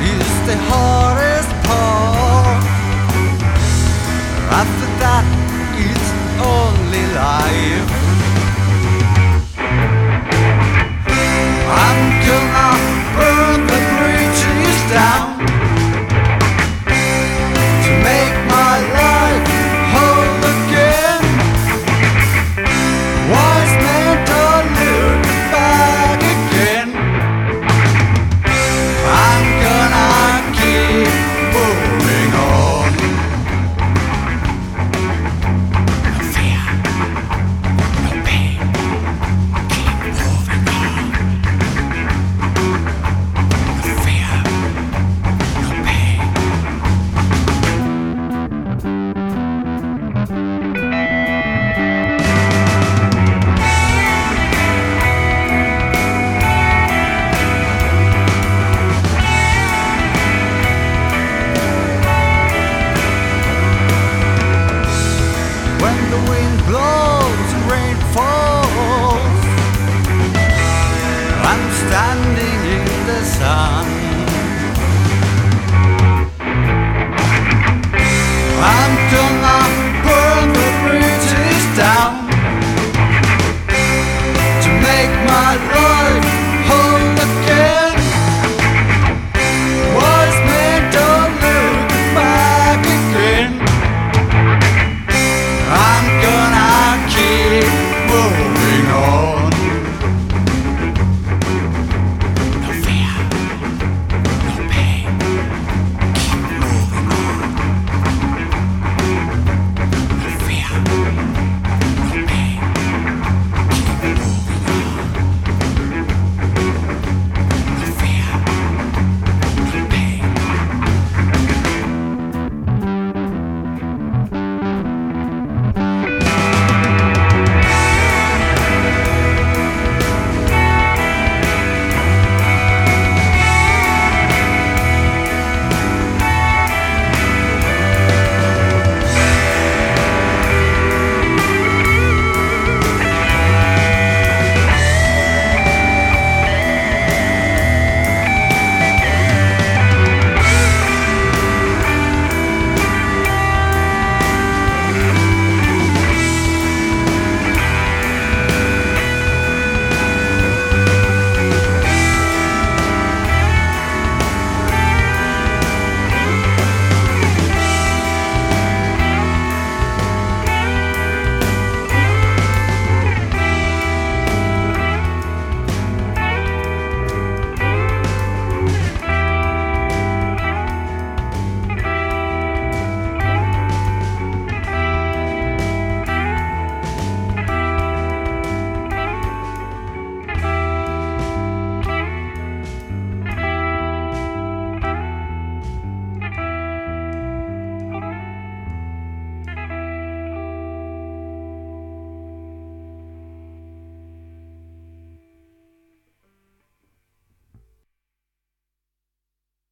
is the hardest part. After that, it's only life. I'm gonna burn the bridges down to make my life whole again. Wise men don't look back again. I'm gonna keep moving on. No fear, no pain, keep moving on. No fear, no pain. When the wind blows and rain falls, I'm standing in the sun.